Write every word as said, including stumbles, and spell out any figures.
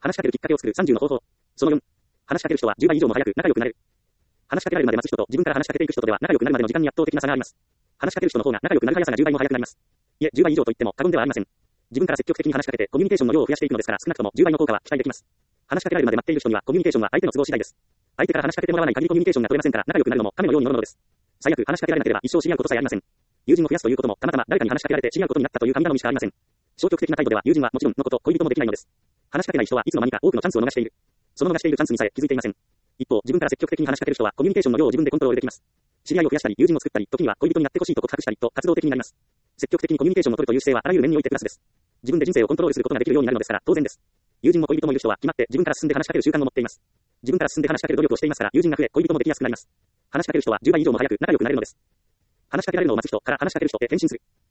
話しかけるきっかけを作るさんじゅうの方法。そのよん。話しかける人はじゅうばい以上も早く仲良くなれる。話しかけられるまで待つ人と自分から話しかけていく人とでは仲良くなるまでの時間に圧倒的な差があります。話しかける人の方が仲良くなる速さがじゅうばいも速くなります。いえ、じゅうばい以上と言っても過言ではありません。自分から積極的に話しかけてコミュニケーションの量を増やしていくのですから、少なくともじゅうばいの効果は期待できます。話しかけられるまで待っている人にはコミュニケーションは相手の都合次第です。相手から話しかけてもらわない限りコミュニケーションが取れませんから、仲良くなるのも亀のように乗るのです。最悪話しかけられなければ一生知り合うことさえありません。友人を増やすということも、たまたま誰かに話しかけられて知り合うことになったという神頼みしかありません。消極的な態度では友人はもちろんのこと恋人もできないのです。話しかけない人はいつの間にか多くのチャンスを逃している。その逃しているチャンスにさえ気づいていません。一方、自分から積極的に話しかける人はコミュニケーションの量を自分でコントロールできます。知り合いを増やしたり、友人を作ったり、時には恋人になってほしいと告白したりと活動的になります。積極的にコミュニケーションを取るという姿勢はあらゆる面においてプラスです。自分で人生をコントロールすることができるようになるのですから当然です。友人も恋人もいる人は決まって自分から進んで話しかける習慣を持っています。自分から進んで話しかける努力をしていますから友人が増え、恋人もできやすくなります。話しかける人はじゅうばい以上も早く仲良くなれるのです。話しかけられるのを待つ人から話しかける人へ転身する。